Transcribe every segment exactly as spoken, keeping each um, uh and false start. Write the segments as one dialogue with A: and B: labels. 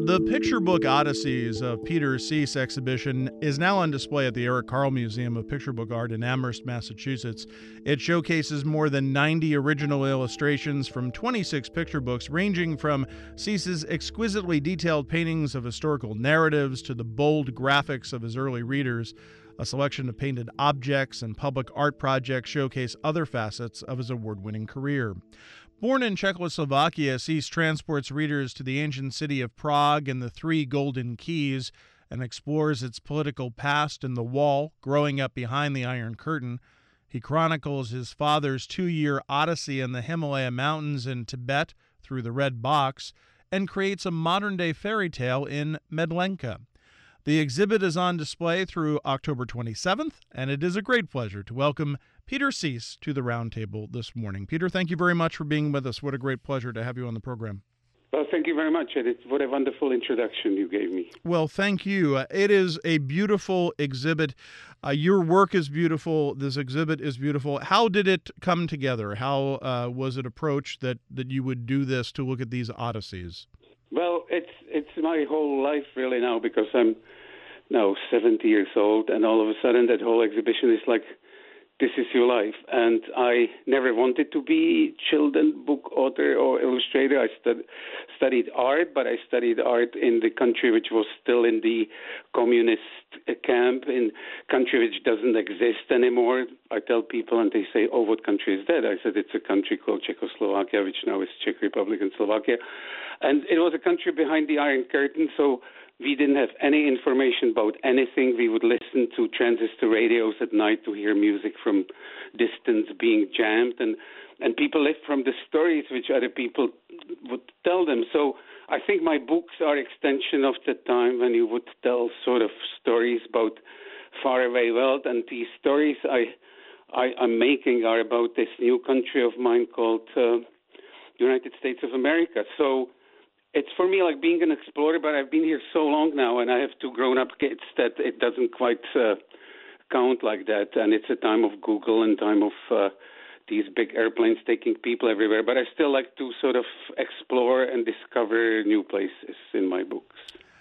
A: The picture book Odysseys of Peter Seiss exhibition is now on display at the Eric Carle Museum of Picture Book Art in Amherst, Massachusetts. It showcases more than ninety original illustrations from twenty-six picture books, ranging from Seiss's exquisitely detailed paintings of historical narratives to the bold graphics of his early readers. A selection of painted objects and public art projects showcase other facets of his award-winning career. Born in Czechoslovakia, Seiss transports readers to the ancient city of Prague and the Three Golden Keys and explores its political past in The Wall, growing up behind the Iron Curtain. He chronicles his father's two-year odyssey in the Himalaya Mountains in Tibet through the Red Box and creates a modern-day fairy tale in Medlenka. The exhibit is on display through October twenty-seventh, and it is a great pleasure to welcome Peter Seiss to the roundtable this morning. Peter, thank you very much for being with us. What a great pleasure to have you on the program.
B: Well, thank you very much, Edith. What a wonderful introduction you gave me.
A: Well, thank you. Uh, it is a beautiful exhibit. Uh, your work is beautiful. This exhibit is beautiful. How did it come together? How uh, was it approached that, that you would do this to look at these Odysseys?
B: Well, it's it's my whole life really now, because I'm now seventy years old, and all of a sudden that whole exhibition is like, this is your life. And I never wanted to be children's book author or illustrator. I stud- studied art, but I studied art in the country which was still in the communist camp, in country which doesn't exist anymore. I tell people and they say, oh, what country is that? I said, it's a country called Czechoslovakia, which now is Czech Republic and Slovakia. And it was a country behind the Iron Curtain, so we didn't have any information about anything. We would listen to transistor radios at night to hear music from distance being jammed. And, and people lived from the stories which other people would tell them. So I think my books are extension of the time when you would tell sort of stories about faraway world. And these stories I, I, I'm making are about this new country of mine called uh, United States of America. So it's for me like being an explorer, but I've been here so long now, and I have two grown-up kids that it doesn't quite uh, count like that. And it's a time of Google and time of uh, these big airplanes taking people everywhere. But I still like to sort of explore and discover new places in my books.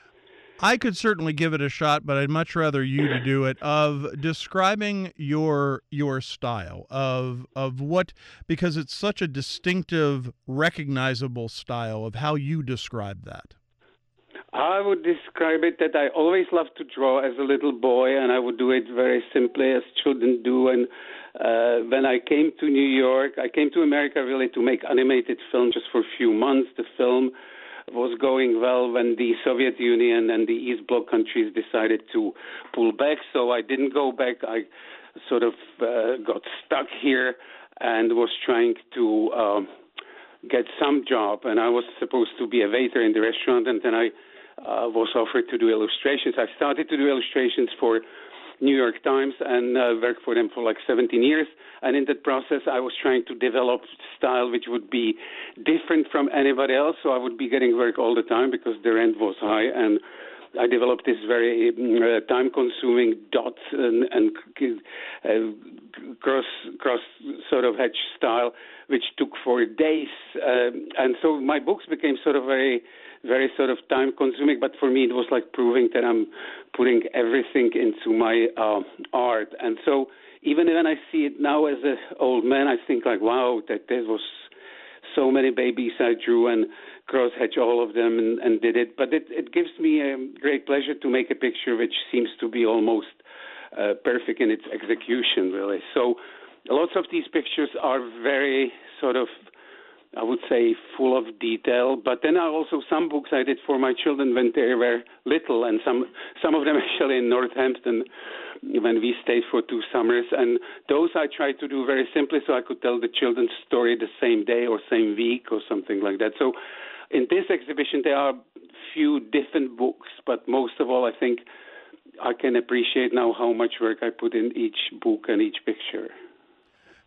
A: I could certainly give it a shot, but I'd much rather you to do it, of describing your your style, of of what, because it's such a distinctive, recognizable style, of how you describe that.
B: I would describe it that I always loved to draw as a little boy, and I would do it very simply as children do. And uh, when I came to New York, I came to America really to make animated film just for a few months. The film was going well when the Soviet Union and the East Bloc countries decided to pull back. So I didn't go back. I sort of uh, got stuck here and was trying to um, get some job. And I was supposed to be a waiter in the restaurant, and then I uh, was offered to do illustrations. I started to do illustrations for New York Times and uh, worked for them for like seventeen years. And in that process, I was trying to develop style which would be different from anybody else. So I would be getting work all the time because the rent was high. And I developed this very uh, time-consuming dot and, and uh, cross cross sort of hedge style, which took for days. Um, and so my books became sort of very, very sort of time-consuming. But for me, it was like proving that I'm putting everything into my uh, art. And so even when I see it now as an old man, I think like, wow, that there was so many babies I drew and cross-hatch all of them and, and did it. But it, it gives me a great pleasure to make a picture which seems to be almost uh, perfect in its execution, really. So lots of these pictures are very sort of, I would say, full of detail. But then I also, some books I did for my children when they were little, and some, some of them actually in Northampton when we stayed for two summers. And those I tried to do very simply so I could tell the children's story the same day or same week or something like that. So in this exhibition, there are few different books, but most of all, I think I can appreciate now how much work I put in each book and each picture.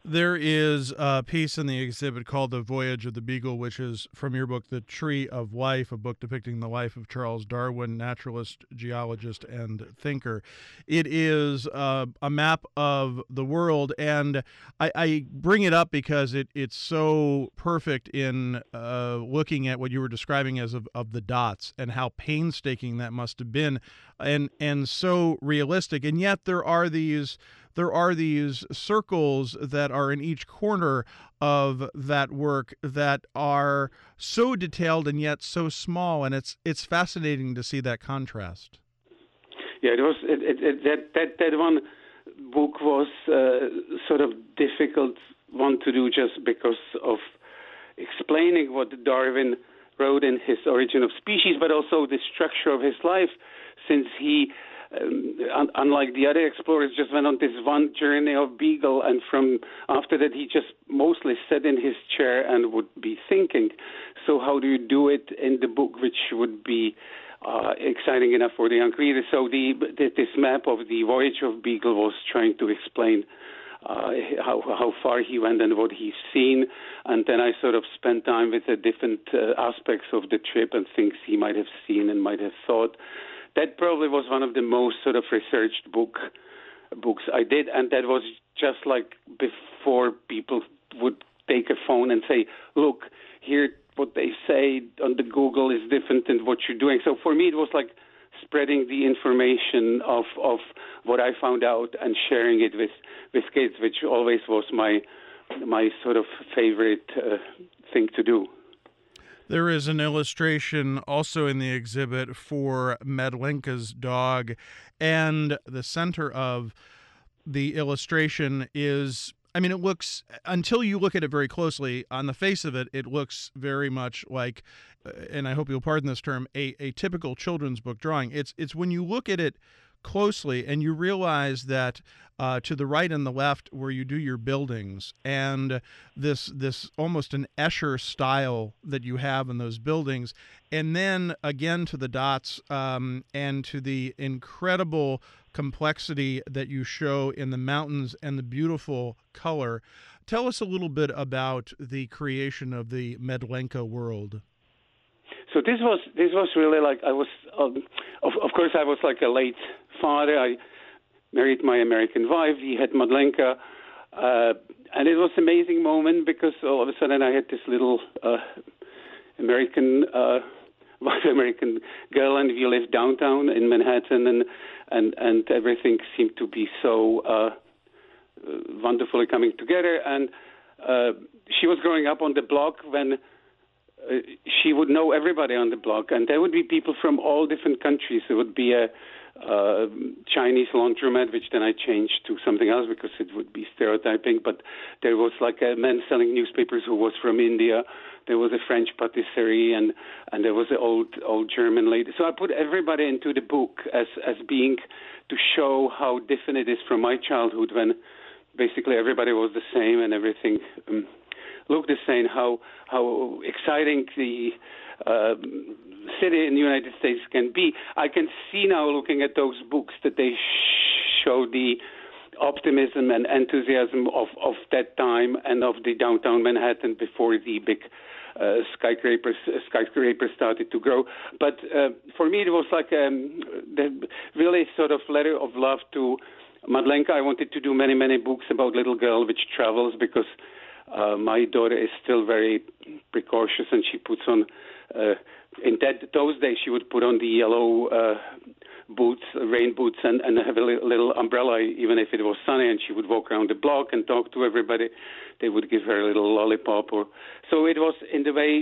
A: There is a piece in the exhibit called The Voyage of the Beagle, which is from your book, The Tree of Life, a book depicting the life of Charles Darwin, naturalist, geologist, and thinker. It is uh, a map of the world, and I, I bring it up because it, it's so perfect in uh, looking at what you were describing as of, of the dots and how painstaking that must have been, and and so realistic. And yet there are these there are these circles that are in each corner of that work that are so detailed and yet so small, and it's it's fascinating to see that contrast.
B: Yeah, it was it, it, it, that that that one book was uh, sort of difficult one to do just because of explaining what Darwin wrote in his Origin of Species, but also the structure of his life, since he. Um, un- unlike the other explorers, just went on this one journey of Beagle, and from after that he just mostly sat in his chair and would be thinking. So how do you do it in the book, which would be uh, exciting enough for the young reader? So the, the this map of the Voyage of Beagle was trying to explain uh, how how far he went and what he's seen, and then I sort of spent time with the different uh, aspects of the trip and things he might have seen and might have thought. That probably was one of the most sort of researched book books I did, and that was just like before people would take a phone and say, look, here what they say on the Google is different than what you're doing. So for me, it was like spreading the information of, of what I found out and sharing it with, with kids, which always was my, my sort of favorite uh, thing to do.
A: There is an illustration also in the exhibit for Madlenka's dog, and the center of the illustration is, I mean, it looks, until you look at it very closely, on the face of it, it looks very much like, and I hope you'll pardon this term, a, a typical children's book drawing. It's, it's when you look at it closely and you realize that uh, to the right and the left where you do your buildings, and this this almost an Escher style that you have in those buildings, and then again to the dots um, and to the incredible complexity that you show in the mountains and the beautiful color. Tell us a little bit about the creation of the Madlenka world.
B: So this was this was really like I was um, of of course I was like a late father. I married my American wife. We had Madlenka, uh, and it was an amazing moment because all of a sudden I had this little uh, American uh, white American girl, and we lived downtown in Manhattan, and and and everything seemed to be so uh, wonderfully coming together. And uh, she was growing up on the block when. Uh, she would know everybody on the block, and there would be people from all different countries. There would be a uh, Chinese laundromat, which then I changed to something else because it would be stereotyping, but there was like a man selling newspapers who was from India. There was a French patisserie, and, and there was an old old German lady. So I put everybody into the book as, as being to show how different it is from my childhood when basically everybody was the same and everything um, looked the same, how how exciting the uh, city in the United States can be. I can see now, looking at those books, that they show the optimism and enthusiasm of, of that time and of the downtown Manhattan before the big uh, skyscrapers skyscrapers started to grow. But uh, for me, it was like um, the really sort of letter of love to Madlenka. I wanted to do many, many books about little girl which travels because Uh, my daughter is still very precautious, and she puts on, uh, in that those days, she would put on the yellow uh, boots, rain boots, and, and have a little, little umbrella, even if it was sunny, and she would walk around the block and talk to everybody. They would give her a little lollipop. Or so it was, in the way,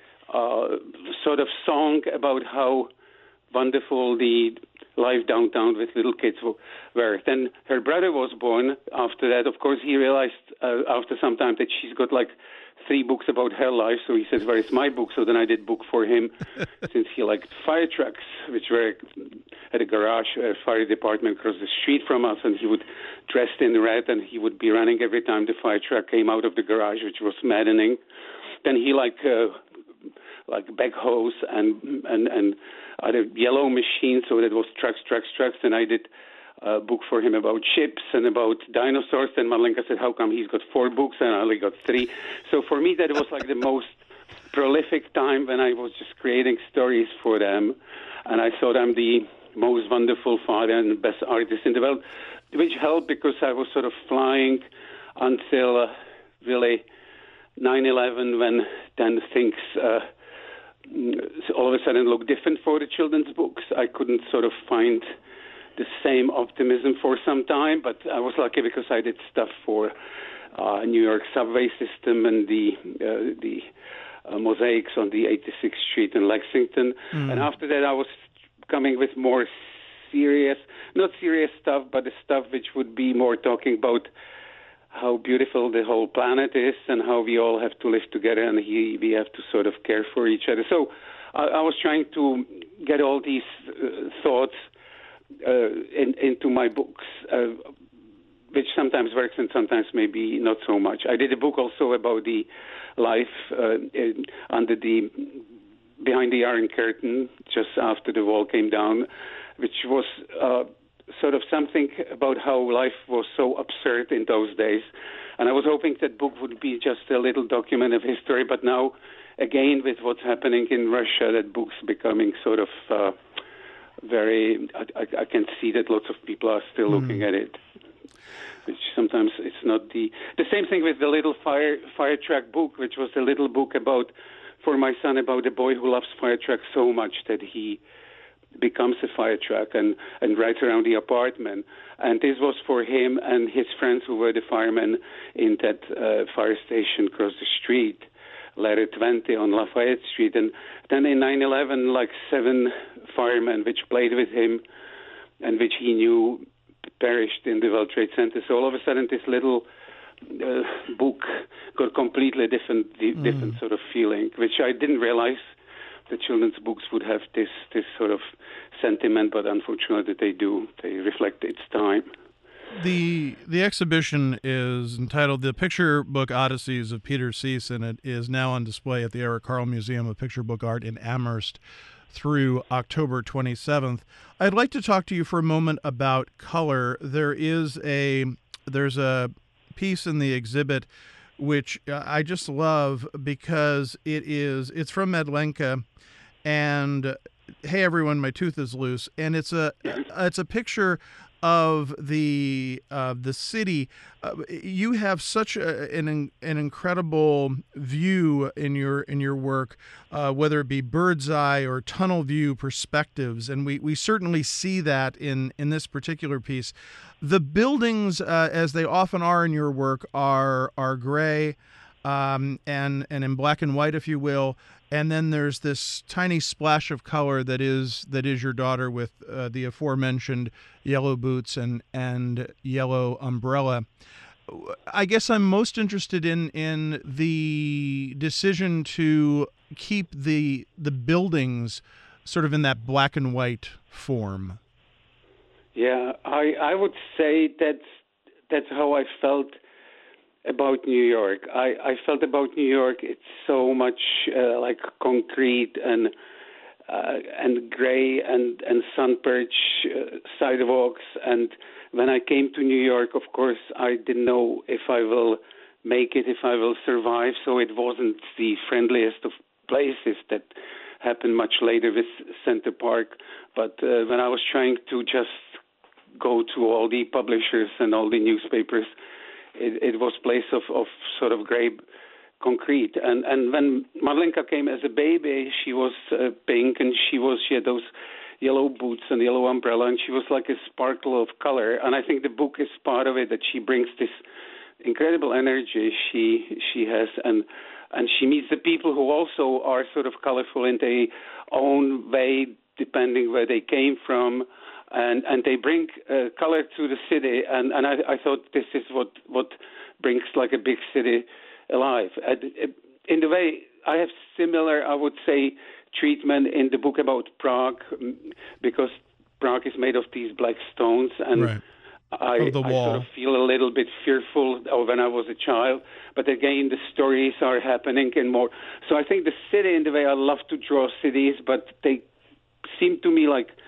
B: uh, sort of song about how wonderful the life downtown with little kids were. Then her brother was born. After that, of course, he realized uh, after some time that she's got like three books about her life. So he says, where is my book? So then I did book for him since he liked fire trucks, which were at a garage, a fire department across the street from us. And he would dressed in red, and he would be running every time the fire truck came out of the garage, which was maddening. Then he like uh, like backhoes and and and other yellow machines, so that was trucks, trucks, trucks. And I did a book for him about ships and about dinosaurs. And Madlenka said, how come he's got four books and I only got three? So for me, that was like the most prolific time when I was just creating stories for them. And I thought I'm the most wonderful father and best artist in the world, which helped because I was sort of flying until uh, really nine eleven, when then things uh, all of a sudden looked different for the children's books. I couldn't sort of find the same optimism for some time, but I was lucky because I did stuff for uh, New York subway system and the uh, the uh, mosaics on the eighty-sixth Street in Lexington. Mm. And after that, I was coming with more serious, not serious stuff, but the stuff which would be more talking about how beautiful the whole planet is and how we all have to live together and he, we have to sort of care for each other. So I, I was trying to get all these uh, thoughts uh, in, into my books, uh, which sometimes works and sometimes maybe not so much. I did a book also about the life uh, in, under the behind the Iron Curtain, just after the wall came down, which was uh, sort of something about how life was so absurd in those days. And I was hoping that book would be just a little document of history, but now, again, with what's happening in Russia, that book's becoming sort of uh, very, I, I can see that lots of people are still mm. looking at it, which sometimes it's not the, the same thing with the little fire, fire truck book, which was a little book about, for my son, about a boy who loves fire trucks so much that he becomes a fire truck and, and rides around the apartment. And this was for him and his friends who were the firemen in that uh, fire station across the street, Ladder twenty on Lafayette Street. And then in nine eleven, like seven firemen which played with him and which he knew perished in the World Trade Center. So all of a sudden this little uh, book got completely different, mm. different sort of feeling, which I didn't realize the children's books would have this this sort of sentiment, but unfortunately they do. They reflect its time.
A: The the exhibition is entitled The Picture Book Odysseys of Peter Seiss, and it is now on display at the Eric Carle Museum of Picture Book Art in Amherst through October twenty-seventh. I'd like to talk to you for a moment about color. There is a there's a piece in the exhibit which I just love because it is it's from Madlenka, and hey everyone, my tooth is loose, and it's a it's a picture of the uh, the city. Uh, you have such a, an an incredible view in your in your work, uh, whether it be bird's eye or tunnel view perspectives, and we, we certainly see that in, in this particular piece. The buildings, uh, as they often are in your work, are are gray um, and and in black and white, if you will. And then there's this tiny splash of color that is that is your daughter with uh, the aforementioned yellow boots and and yellow umbrella. I guess I'm most interested in in the decision to keep the the buildings sort of in that black and white form.
B: Yeah, I I would say that's that's how I felt about New York. I, I felt about New York, it's so much uh, like concrete and uh, and gray and, and sun perch uh, sidewalks. And when I came to New York, of course, I didn't know if I will make it, if I will survive. So it wasn't the friendliest of places. That happened much later with Center Park. But uh, when I was trying to just go to all the publishers and all the newspapers, It, it was a place of, of sort of gray concrete. And and when Madlenka came as a baby, she was uh, pink, and she was she had those yellow boots and yellow umbrella, and she was like a sparkle of color. And I think the book is part of it, that she brings this incredible energy she she has, and and she meets the people who also are sort of colorful in their own way, depending where they came from. And and they bring uh, color to the city, and, and I, I thought this is what, what brings like a big city alive. In the way, I have similar, I would say, treatment in the book about Prague, because Prague is made of these black stones, and
A: right.
B: I, I sort of feel a little bit fearful of when I was a child. But again, the stories are happening and more. So I think the city, in the way, I love to draw cities, but they seem to me like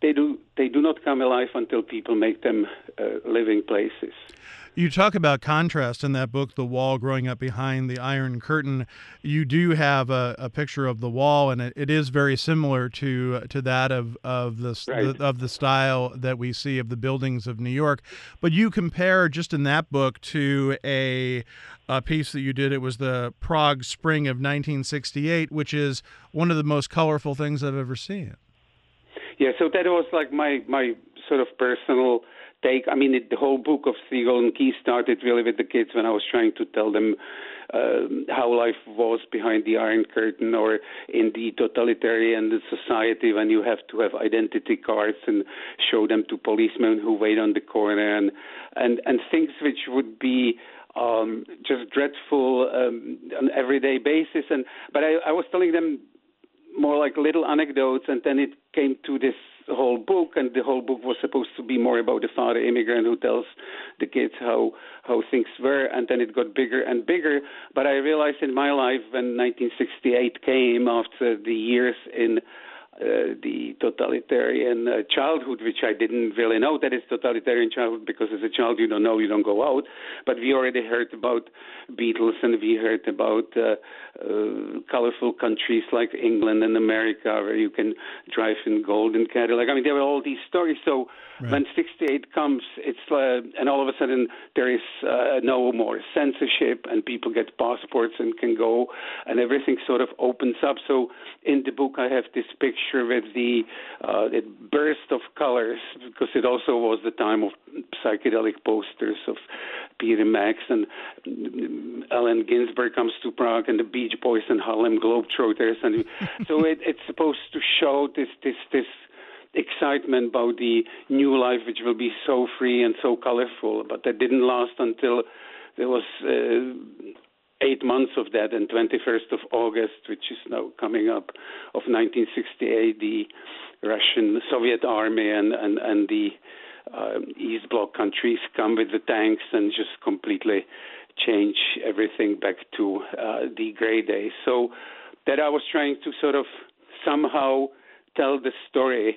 B: they do they do not come alive until people make them uh, living places.
A: You talk about contrast in that book, The Wall Growing Up Behind the Iron Curtain. You do have a, a picture of the wall, and it, it is very similar to to that of of the,
B: Right.
A: the of the style that we see of the buildings of New York. But you compare just in that book to a a piece that you did. It was the Prague Spring of nineteen sixty-eight, which is one of the most colorful things I've ever seen.
B: Yeah, so that was like my my sort of personal take. I mean, it, the whole book of Three Golden Keys started really with the kids when I was trying to tell them uh, how life was behind the Iron Curtain, or in the totalitarian society when you have to have identity cards and show them to policemen who wait on the corner, and and, and things which would be um, just dreadful um, on an everyday basis. And but I, I was telling them more like little anecdotes, and then it came to this whole book, and the whole book was supposed to be more about the father immigrant who tells the kids how how things were, and then it got bigger and bigger. But I realized in my life when nineteen sixty-eight came, after the years in uh, the totalitarian uh, childhood, which I didn't really know that it's totalitarian childhood, because as a child you don't know, you don't go out. But we already heard about Beatles, and we heard about uh, uh, colorful countries like England and America, where you can drive in golden Cadillac. I mean, there were all these stories. So right. When sixty-eight comes, it's uh, and all of a sudden there is uh, no more censorship, and people get passports and can go, and everything sort of opens up. So in the book, I have this picture with the uh, the burst of colors, because it also was the time of psychedelic posters of Peter Max, and Allen Ginsberg comes to Prague, and the Beach Boys and Harlem Globetrotters, and so it, it's supposed to show this this this excitement about the new life, which will be so free and so colorful. But that didn't last until there was Uh, eight months of that, and twenty-first of August, which is now coming up, of nineteen sixty-eight, the Russian Soviet army and, and, and the uh, East Bloc countries come with the tanks and just completely change everything back to uh, the gray days. So that I was trying to sort of somehow tell the story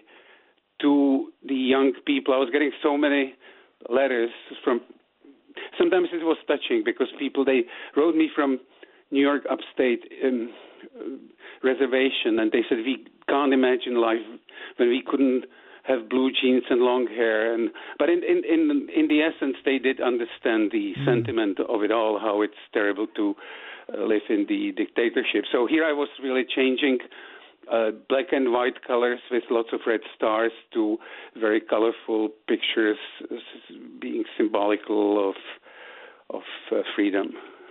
B: to the young people. I was getting so many letters from Sometimes it was touching, because people, they wrote me from New York upstate um, uh, reservation, and they said, we can't imagine life when we couldn't have blue jeans and long hair. And but in in in, in the essence, they did understand the mm. sentiment of it all, how it's terrible to uh, live in the dictatorship. So here I was really changing Uh, black and white colors with lots of red stars to very colorful pictures, being symbolical of of uh, freedom.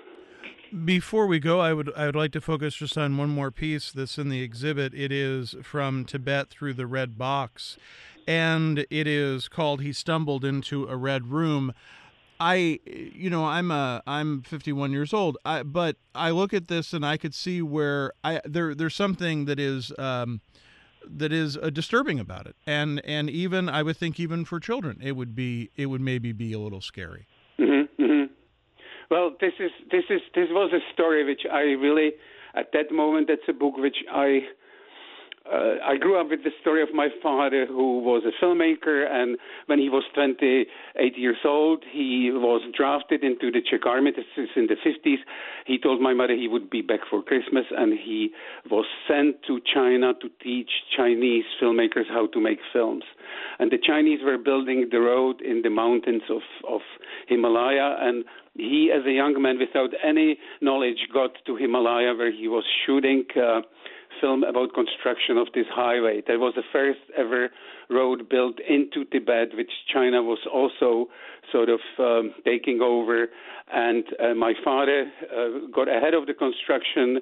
A: Before we go, I would I would like to focus just on one more piece that's in the exhibit. It is from Tibet Through the Red Box, and it is called He Stumbled into a Red Room. I, you know, I'm a, I'm fifty-one years old, I, but I look at this and I could see where I there there's something that is um, that is uh, disturbing about it, and and even I would think even for children it would be it would maybe be a little scary.
B: Mm-hmm, mm-hmm. Well, this is this is this was a story which I really, at that moment, that's a book which I. Uh, I grew up with the story of my father, who was a filmmaker, and when he was twenty-eight years old, he was drafted into the Czech army. This is in the fifties. He told my mother he would be back for Christmas, and he was sent to China to teach Chinese filmmakers how to make films. And the Chinese were building the road in the mountains of, of Himalaya, and he, as a young man, without any knowledge, got to Himalaya, where he was shooting uh, film about construction of this highway. That was the first ever road built into Tibet, which China was also sort of um, taking over. And uh, my father uh, got ahead of the construction.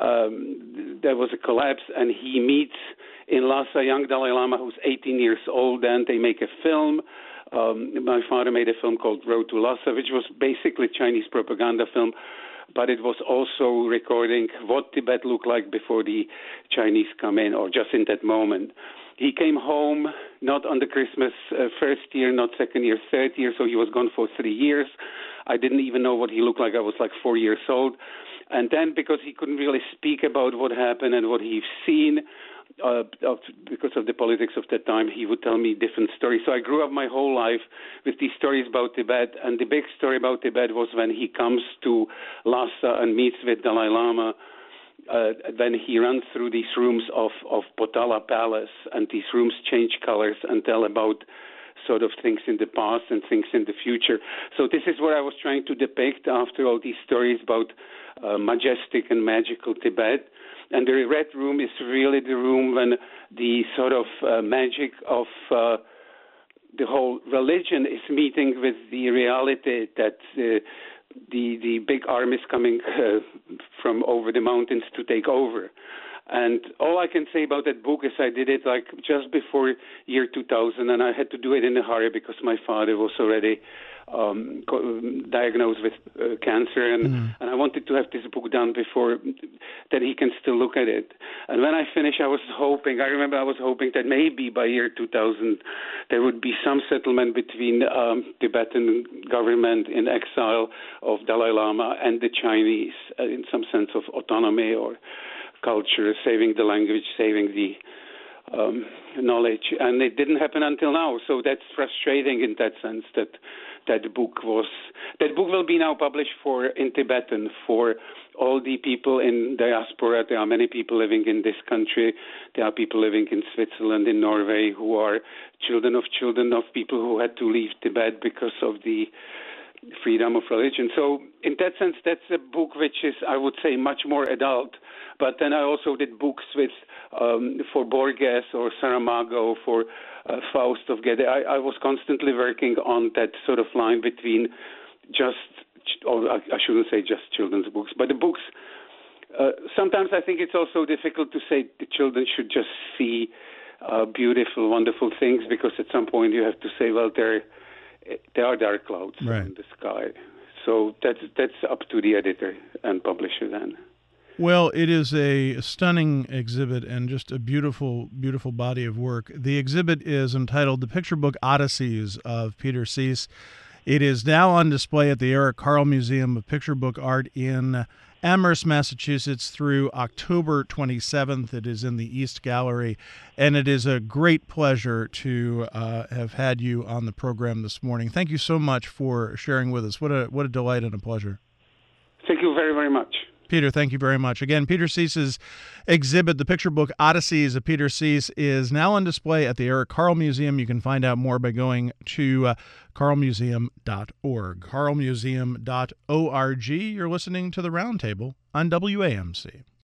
B: Um, there was a collapse, and he meets in Lhasa young Dalai Lama, who's eighteen years old, and they make a film. Um, my father made a film called Road to Lhasa, which was basically Chinese propaganda film, but it was also recording what Tibet looked like before the Chinese come in, or just in that moment. He came home not on the Christmas uh, first year, not second year, third year, so he was gone for three years. I didn't even know what he looked like. I was like four years old. And then, because he couldn't really speak about what happened and what he'd seen, uh, of, because of the politics of that time, he would tell me different stories. So I grew up my whole life with these stories about Tibet, and the big story about Tibet was when he comes to Lhasa and meets with Dalai Lama. Uh, then he runs through these rooms of, of Potala Palace, and these rooms change colors and tell about sort of things in the past and things in the future. So this is what I was trying to depict after all these stories about uh, majestic and magical Tibet. And the Red Room is really the room when the sort of uh, magic of uh, the whole religion is meeting with the reality that uh, the the big armies coming uh, from over the mountains to take over. And all I can say about that book is I did it like just before year two thousand, and I had to do it in a hurry because my father was already um, diagnosed with uh, cancer, and, mm. and I wanted to have this book done before that he can still look at it. And when I finished, I was hoping, I remember I was hoping that maybe by year two thousand there would be some settlement between um, Tibetan government in exile of Dalai Lama and the Chinese uh, in some sense of autonomy or culture, saving the language, saving the um, knowledge. And it didn't happen until now. So that's frustrating in that sense that that book was, that book will be now published for in Tibetan for all the people in diaspora. There are many people living in this country. There are people living in Switzerland, in Norway, who are children of children of people who had to leave Tibet because of the freedom of religion. So in that sense, that's a book which is, I would say, much more adult. But then I also did books with um, for Borges or Saramago, for uh, Faust of Goethe. I, I was constantly working on that sort of line between just, or I shouldn't say just children's books, but the books. Uh, sometimes I think it's also difficult to say the children should just see uh, beautiful, wonderful things, because at some point you have to say, well, there there are dark clouds
A: right.
B: in the sky. So that's that's up to the editor and publisher then.
A: Well, it is a stunning exhibit and just a beautiful, beautiful body of work. The exhibit is entitled The Picture Book Odysseys of Peter Seiss. It is now on display at the Eric Carle Museum of Picture Book Art in Amherst, Massachusetts through October twenty-seventh. It is in the East Gallery, and it is a great pleasure to uh, have had you on the program this morning. Thank you so much for sharing with us. What a what a delight and a pleasure.
B: Thank you very, very much.
A: Peter, thank you very much. Again, Peter Seiss's exhibit, The Picture Book Odysseys of Peter Seiss, is now on display at the Eric Carle Museum. You can find out more by going to uh, carle museum dot org. carle museum dot org. You're listening to The Roundtable on W A M C.